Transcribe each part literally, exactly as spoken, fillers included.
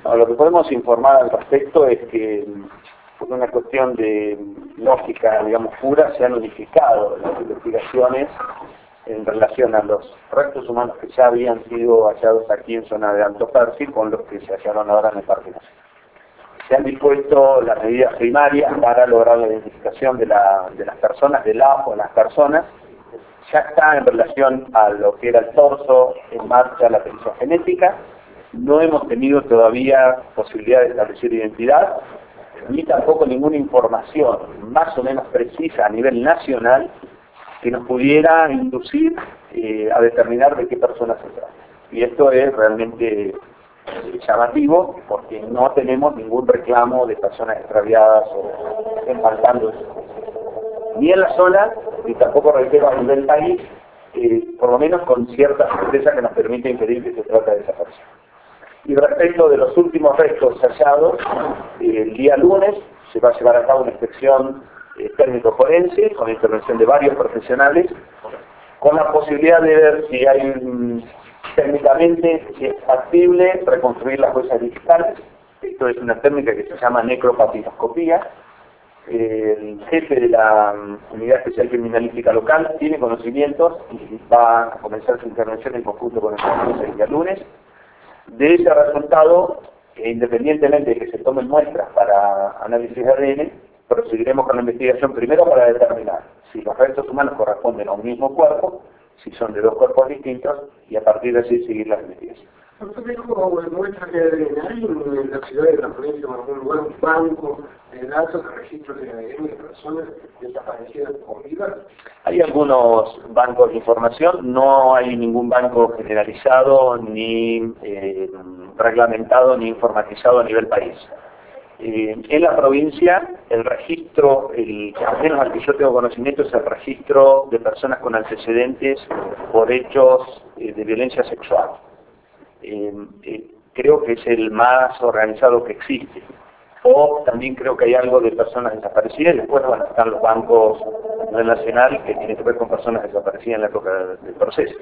No, lo que podemos informar al respecto es que, por una cuestión de lógica, digamos, pura, se han unificado las investigaciones en relación a los restos humanos que ya habían sido hallados aquí en zona de Alto Percy con los que se hallaron ahora en el Parque Nacional. Se han dispuesto las medidas primarias para lograr la identificación de, la, de las personas, de la o las personas. Ya está en relación a lo que era el torso en marcha la pericia genética. No hemos tenido todavía posibilidad de establecer identidad, ni tampoco ninguna información más o menos precisa a nivel nacional que nos pudiera inducir eh, a determinar de qué personas se trata. Y esto es realmente eh, llamativo porque no tenemos ningún reclamo de personas extraviadas o estén faltando eso. Ni en la zona, ni tampoco, reitero, a nivel país, eh, por lo menos con cierta certeza que nos permite inferir que se trata de esa persona. Y respecto de los últimos restos hallados, eh, el día lunes se va a llevar a cabo una inspección eh, técnico-forense con la intervención de varios profesionales, con la posibilidad de ver si hay um, técnicamente, si es factible reconstruir las huellas digitales. Esto es una técnica que se llama necropapiloscopía. El jefe de la um, Unidad Especial Criminalística Local tiene conocimientos y va a comenzar su intervención en conjunto con el juez el día lunes. De ese resultado, eh, independientemente de que se tomen muestras para análisis de A D N, proseguiremos con la investigación primero para determinar si los restos humanos corresponden a un mismo cuerpo, si son de dos cuerpos distintos, y a partir de allí seguir la investigación. ¿Usted dijo muestras de A D N? ¿Hay en la ciudad de la provincia o en algún lugar un banco de datos, de registros de A D N de personas desaparecidas o vivas? Hay algunos bancos de información, no hay ningún banco generalizado, ni eh, reglamentado, ni informatizado a nivel país. Eh, en la provincia, el registro, el que al menos al que yo tengo conocimiento, es el registro de personas con antecedentes por hechos eh, de violencia sexual. Eh, eh, creo que es el más organizado que existe. O también creo que hay algo de personas desaparecidas, y después bueno, están los bancos a nivel nacional que tienen que ver con personas desaparecidas en la época del proceso.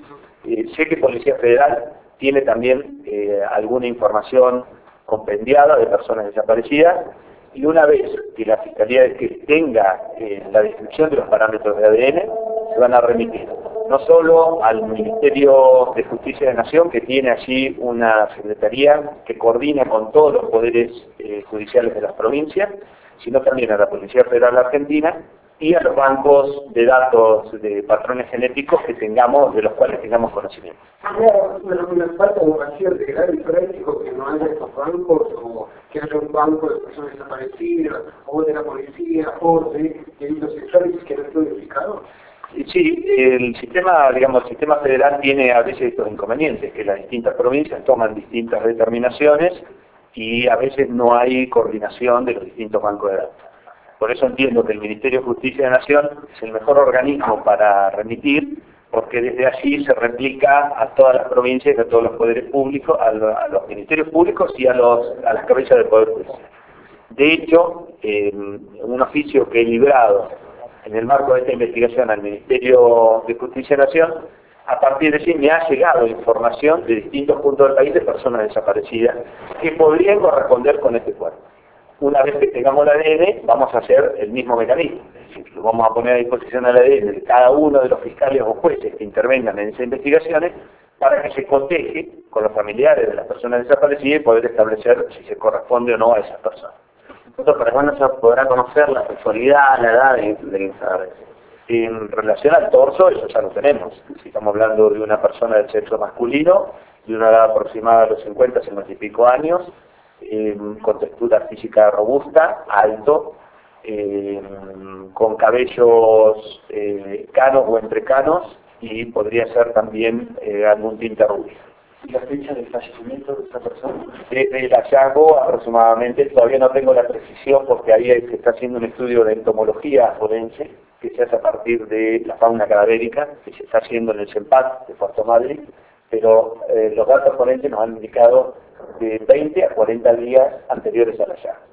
Eh, sé que Policía Federal tiene también eh, alguna información compendiada de personas desaparecidas, y una vez que la Fiscalía que tenga eh, la descripción de los parámetros de A D N, se van a remitir no solo al Ministerio de Justicia de Nación, que tiene allí una secretaría que coordina con todos los poderes eh, judiciales de las provincias, sino también a la Policía Federal Argentina y a los bancos de datos de patrones genéticos que tengamos, de los cuales tengamos conocimiento. ¿Una, una falta de vacío de grado práctico que no haya estos bancos, o que haya un banco de personas desaparecidas, o de la policía, o de delitos sexuales que no estén identificados? Sí, el sistema, digamos, el sistema federal tiene a veces estos inconvenientes, que las distintas provincias toman distintas determinaciones y a veces no hay coordinación de los distintos bancos de datos. Por eso entiendo que el Ministerio de Justicia de Nación es el mejor organismo para remitir, porque desde allí se replica a todas las provincias y a todos los poderes públicos, a, lo, a los ministerios públicos y a, los, a las cabezas del Poder Judicial. De hecho, eh, un oficio que he librado en el marco de esta investigación al Ministerio de Justicia de Nación, a partir de allí me ha llegado información de distintos puntos del país de personas desaparecidas que podrían corresponder con este cuerpo. Una vez que tengamos el A D N, vamos a hacer el mismo mecanismo. Es decir, lo vamos a poner a disposición del A D N de cada uno de los fiscales o jueces que intervengan en esas investigaciones para que se coteje con los familiares de las personas desaparecidas y poder establecer si se corresponde o no a esas personas. Para cuándo se podrá conocer la sexualidad, la edad del desaparecido. En relación al torso, eso ya lo tenemos. Si estamos hablando de una persona del sexo masculino, de una edad aproximada de los cincuenta, cincuenta y pico años, eh, con textura física robusta, alto, eh, con cabellos eh, canos o entrecanos, y podría ser también eh, algún tinte rubio. ¿Y la fecha del fallecimiento de esta persona? Desde el hallazgo aproximadamente, todavía no tengo la precisión porque ahí se está haciendo un estudio de entomología forense que se hace a partir de la fauna cadavérica que se está haciendo en el CEMPAC de Puerto Madryn, pero eh, los datos forenses nos han indicado de veinte a cuarenta días anteriores al hallazgo.